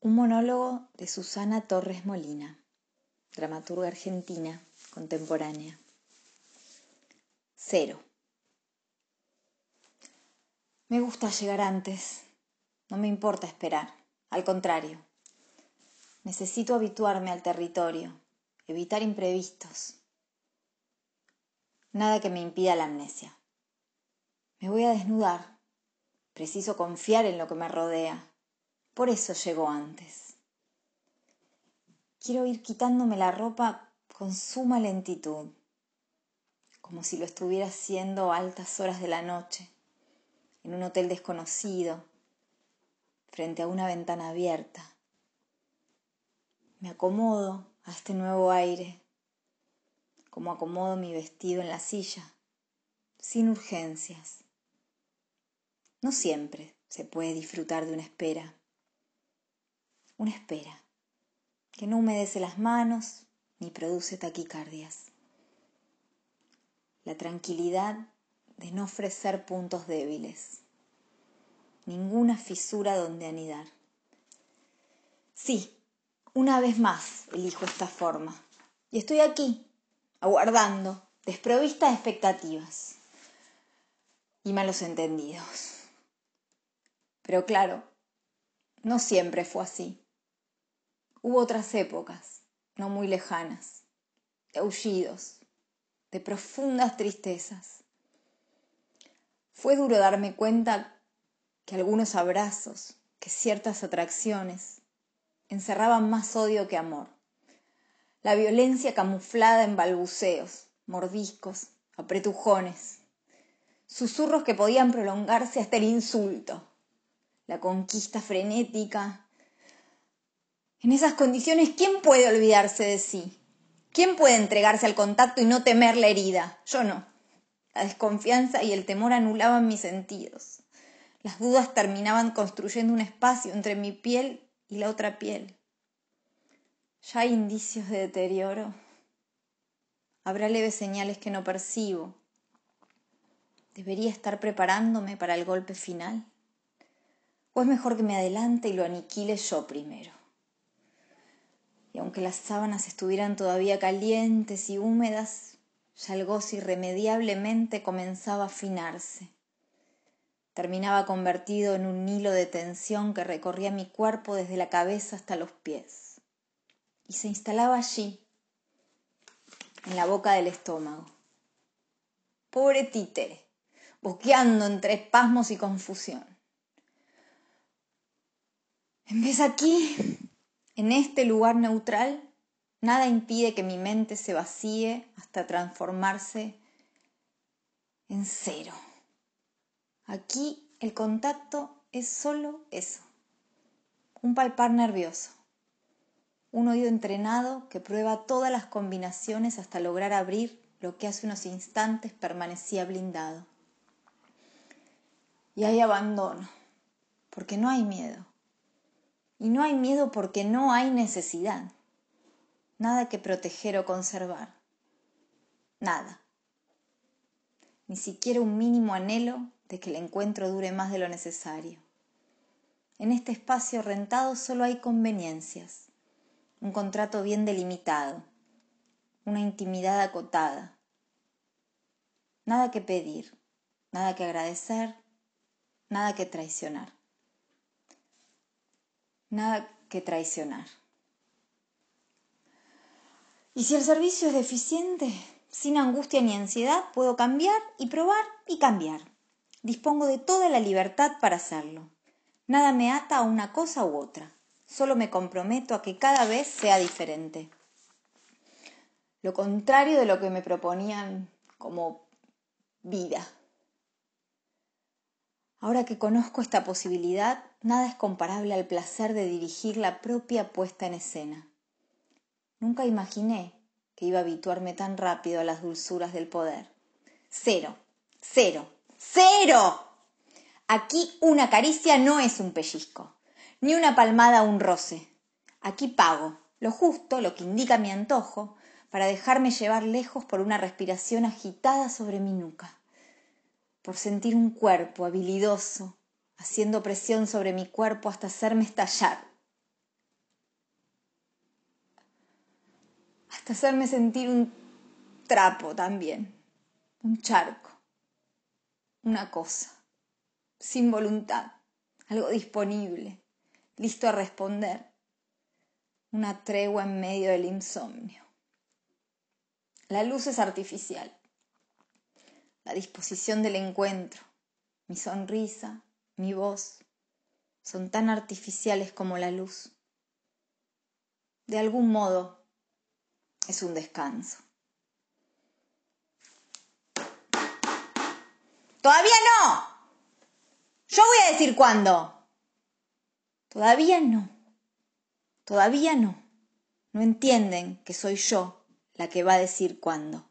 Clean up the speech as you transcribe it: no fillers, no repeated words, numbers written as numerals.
Un monólogo de Susana Torres Molina, dramaturga argentina contemporánea. 0. Me gusta llegar antes. No me importa esperar. Al contrario. Necesito habituarme al territorio, evitar imprevistos. Nada que me impida la amnesia. Me voy a desnudar. Preciso confiar en lo que me rodea. Por eso llego antes. Quiero ir quitándome la ropa con suma lentitud, como si lo estuviera haciendo a altas horas de la noche, en un hotel desconocido, frente a una ventana abierta. Me acomodo a este nuevo aire, como acomodo mi vestido en la silla, sin urgencias. No siempre se puede disfrutar de una espera que no humedece las manos ni produce taquicardias. La tranquilidad de no ofrecer puntos débiles, ninguna fisura donde anidar. Sí, una vez más elijo esta forma y estoy aquí, aguardando, desprovista de expectativas y malos entendidos. Pero claro, no siempre fue así. Hubo otras épocas, no muy lejanas, de aullidos, de profundas tristezas. Fue duro darme cuenta que algunos abrazos, que ciertas atracciones, encerraban más odio que amor. La violencia camuflada en balbuceos, mordiscos, apretujones, susurros que podían prolongarse hasta el insulto, la conquista frenética. En esas condiciones, ¿quién puede olvidarse de sí? ¿Quién puede entregarse al contacto y no temer la herida? Yo no. La desconfianza y el temor anulaban mis sentidos. Las dudas terminaban construyendo un espacio entre mi piel y la otra piel. ¿Ya hay indicios de deterioro? ¿Habrá leves señales que no percibo? ¿Debería estar preparándome para el golpe final? ¿O es mejor que me adelante y lo aniquile yo primero? Y aunque las sábanas estuvieran todavía calientes y húmedas, ya el goce irremediablemente comenzaba a afinarse. Terminaba convertido en un hilo de tensión que recorría mi cuerpo desde la cabeza hasta los pies. Y se instalaba allí, en la boca del estómago. Pobre títere, boqueando entre espasmos y confusión. En vez aquí, en este lugar neutral, nada impide que mi mente se vacíe hasta transformarse en 0. Aquí el contacto es solo eso, un palpar nervioso, un oído entrenado que prueba todas las combinaciones hasta lograr abrir lo que hace unos instantes permanecía blindado. Y hay abandono, porque no hay miedo. Y no hay miedo porque no hay necesidad. Nada que proteger o conservar. Nada. Ni siquiera un mínimo anhelo de que el encuentro dure más de lo necesario. En este espacio rentado solo hay conveniencias, un contrato bien delimitado, una intimidad acotada. Nada que pedir, nada que agradecer, nada que traicionar. Nada que traicionar. Y si el servicio es deficiente, sin angustia ni ansiedad, puedo cambiar y probar y cambiar. Dispongo de toda la libertad para hacerlo. Nada me ata a una cosa u otra. Solo me comprometo a que cada vez sea diferente. Lo contrario de lo que me proponían como vida. Ahora que conozco esta posibilidad, nada es comparable al placer de dirigir la propia puesta en escena. Nunca imaginé que iba a habituarme tan rápido a las dulzuras del poder. 0, 0, 0. Aquí una caricia no es un pellizco, ni una palmada un roce. Aquí pago, lo justo, lo que indica mi antojo, para dejarme llevar lejos por una respiración agitada sobre mi nuca. Por sentir un cuerpo habilidoso, haciendo presión sobre mi cuerpo hasta hacerme estallar. hasta hacerme sentir un trapo también, un charco, una cosa, sin voluntad, algo disponible, listo a responder, una tregua en medio del insomnio. La luz es artificial, la disposición del encuentro, mi sonrisa, mi voz, son tan artificiales como la luz. De algún modo, es un descanso. ¡Todavía no! Yo voy a decir cuándo. Todavía no. Todavía no. No entienden que soy yo la que va a decir cuándo.